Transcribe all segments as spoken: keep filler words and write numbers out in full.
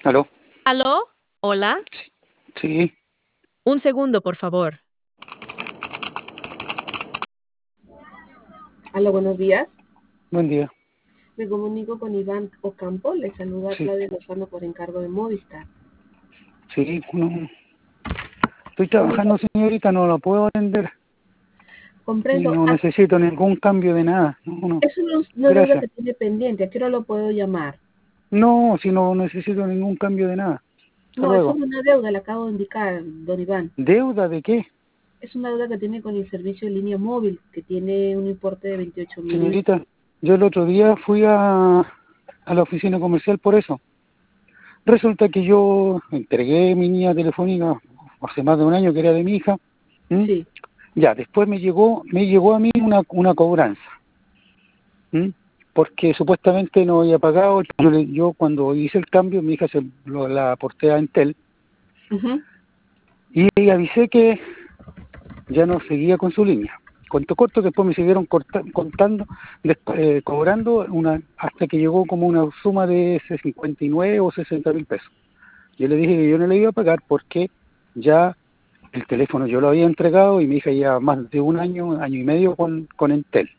¿Aló? ¿Aló? ¿Hola? Sí, Un segundo, por favor. Aló, buenos días. buen día. Me comunico con Iván Ocampo. Le saluda Sí, Claudia Lozano por encargo de Movistar. sí, no. Estoy Don Iván, trabajando, señorita, no la puedo atender. Y comprendo. no Ah, necesito ningún cambio de nada. No, no. es una, una deuda Gracias. que tiene pendiente. ¿A qué hora lo puedo llamar? No, si no necesito ningún cambio de nada. Hasta No, es luego. sobre una deuda, le acabo de indicar, don Iván. ¿Deuda de qué? Es una deuda que tiene con el servicio de línea móvil, que tiene un importe de veintiocho mil. Señorita, yo el otro día fui a, a la oficina comercial por eso. Resulta que yo entregué mi línea telefónica hace más de un año, que era de mi hija. ¿m? Sí. Ya, después me llegó, me llegó a mí una, una cobranza. ¿m? Porque supuestamente no había pagado. Yo, le- yo cuando hice el cambio, mi hija se lo, la aporté a Entel Ujú. y avisé que ya no seguía con su línea. Cuento corto, que después me siguieron corta, contando, después, eh, cobrando una hasta que llegó como una suma de cincuenta y nueve o sesenta mil pesos. Yo le dije que yo no le iba a pagar porque ya el teléfono yo lo había entregado y mi hija ya más de un año, año y medio con, con Entel.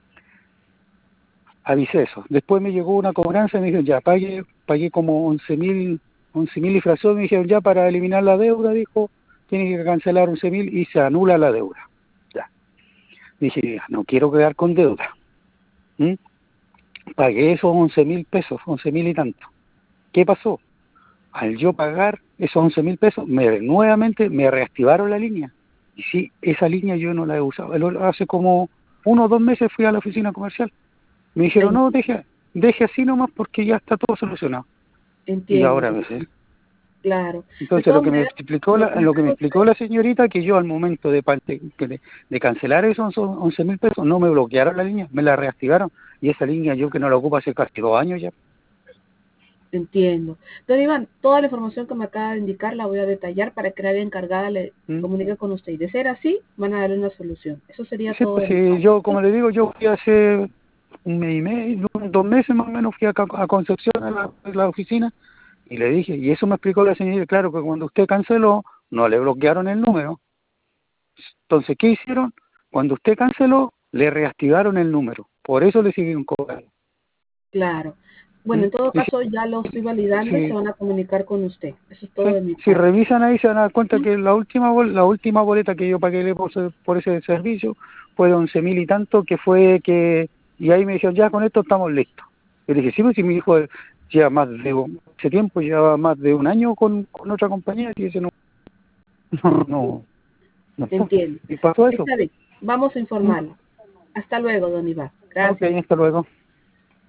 Avisé eso. Después me llegó una cobranza y me dijeron, ya, pagué, pagué como once mil, once mil y fracción. Me dijeron, ya, para eliminar la deuda, dijo, tiene que cancelar once mil y se anula la deuda. Ya. Dije, no quiero quedar con deuda. ¿Mm? Pagué esos once mil pesos, once mil y tanto. ¿Qué pasó? Al yo pagar esos once mil pesos, me, nuevamente me reactivaron la línea. Y sí, esa línea yo no la he usado. El- Hace como uno o dos meses fui a la oficina comercial. Me dijeron, no, En- deje, deje así nomás porque ya está todo solucionado. Y Entiendo, ahora don me Iván. sé. Claro. De Entonces lo todas que me maneras, explicó lo la, que me lo que me haga explicó usted, la señorita, que yo al momento de, pa- de, de- de cancelar esos once mil pesos, no me bloquearon la línea, me la reactivaron. Y esa línea yo que no la ocupo hace casi dos años ya. entiendo. Don Iván, toda la información que me acaba de indicar la voy a detallar para que la área encargada le ¿Mm? comunique con usted. Y de ser así, van a darle una solución. Eso sería Sí, todo pues de mi sí, parte. yo, como le digo, yo fui hace un mes y medio, dos meses más o menos, fui a, Ca- a Concepción, a la, a la oficina, y le dije, y eso me explicó la señora, claro, que cuando usted canceló, no le bloquearon el número. Entonces, ¿qué hicieron? Cuando usted canceló, le reactivaron el número. Por eso le siguen cobrando. Claro. Bueno, ¿Mm? en todo Y si, caso, ya lo estoy validando y se si, van a comunicar con usted. Eso es todo sí, de mi si parte. revisan ahí, se van a dar cuenta que la última bol- la última boleta que yo pagué por, ese- por ese servicio fue de once mil y tanto, que fue que... Y ahí me dijeron, ya con esto estamos listos. Yo dije, sí, pues si mi hijo lleva más de... un- Ese tiempo lleva más de un año con, con otra compañía, y ese no, no, no, no está. Entiendo. Y pasó eso. Está bien. Vamos a ¿Mm? informarlo. Hasta luego, don Iván. Ok, Gracias. hasta luego.